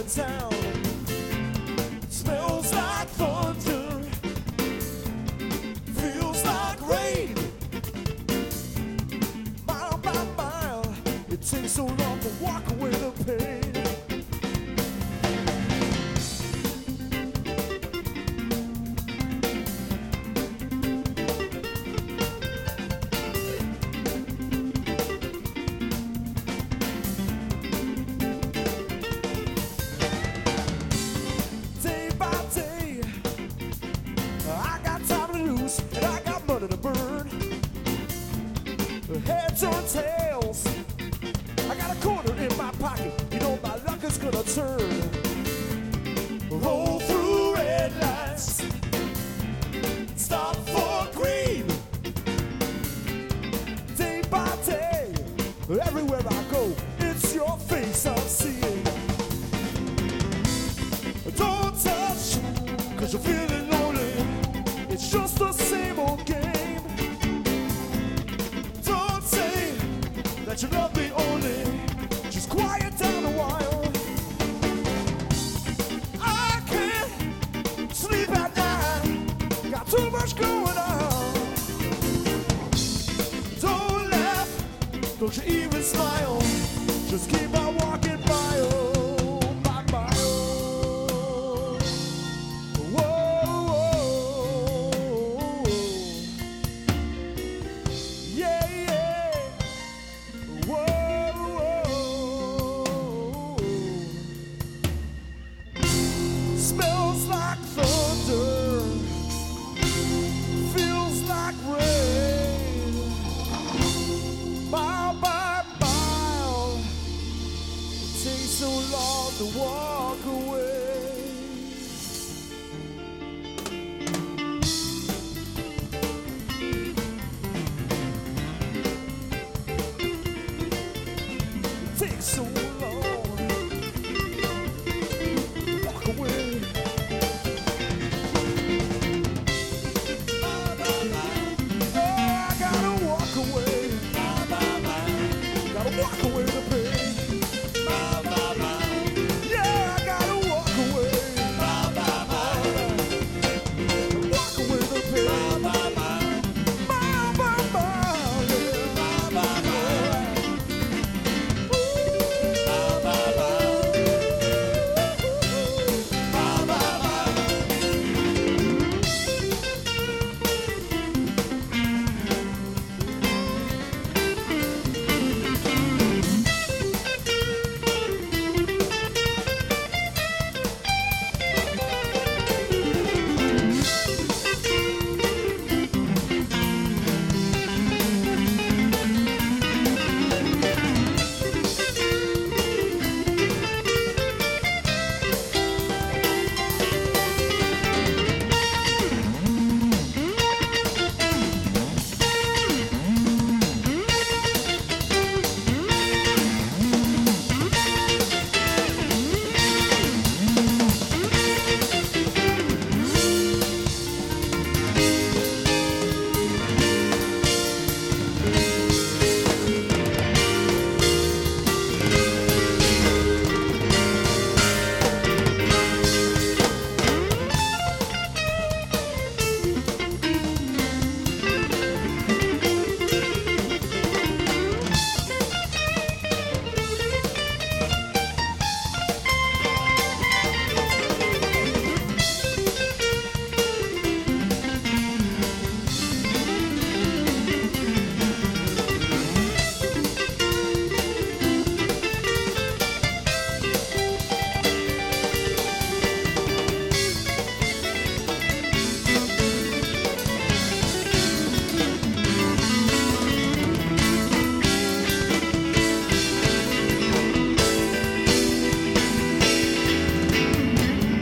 town. Smells like thunder, feels like rain. Mile by mile, it takes so long to walk away the pain. And I got money to burn. Heads or tails, I got a quarter in my pocket. You know my luck is gonna turn. Roll through red lights, stop for green. Day by day, everywhere I go, it's your face I'm seeing. Don't touch, 'cause you're feeling lonely. It's just the same old game. Don't say that you love me only. Just quiet down a while. I can't sleep at night. Got too much going on. Don't laugh, don't you even smile. Just keep on walking by. Smells like thunder, feels like rain. Mile by mile, it takes so long to walk away.